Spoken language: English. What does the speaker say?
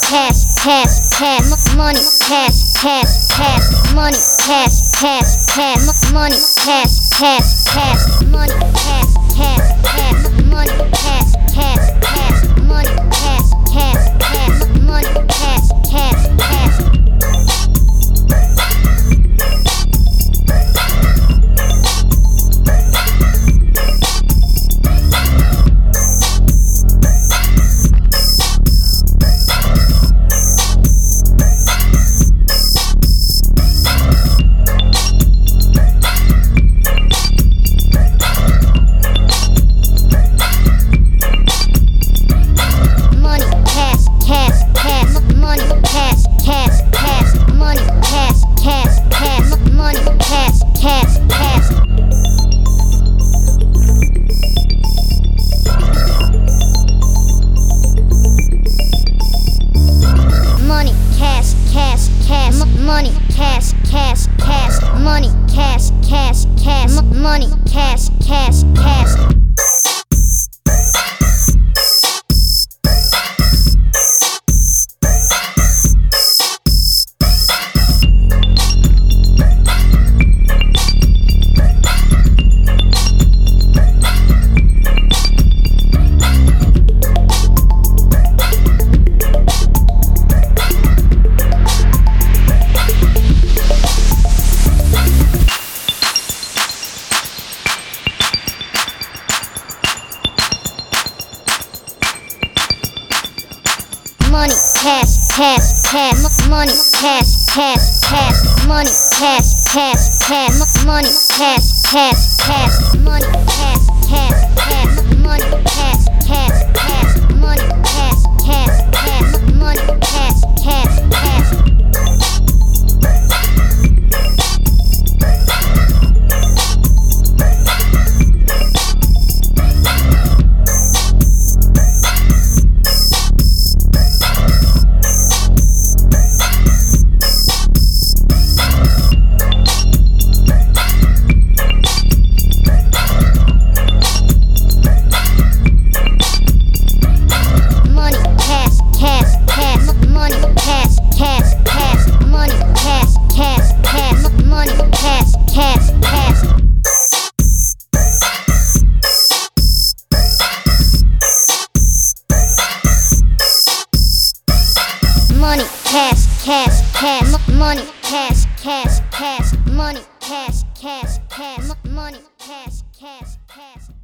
cash, cash, cash, money, cash, cash, cash, money, cash, cash, cash, money, cash, cash, cash, money, cash, cash, cash, money, cash, cash, cash, money, cash, cash, cash, money, cash, cash, cash. Money, cash, cash, cash, money, cash, cash, cash, money, cash, cash, cash. Money, cash, cash, cash, money, cash, cash, cash, money, cash, cash, cash, money, cash, cash, cash, money, cash, cash, cash, money, cash, cash, cash, money, cash, cash, cash, money, cash, cash, cash. Money, cash, cash, cash, money, cash, cash, cash, money, cash, cash, cash, money, cash, cash, cash.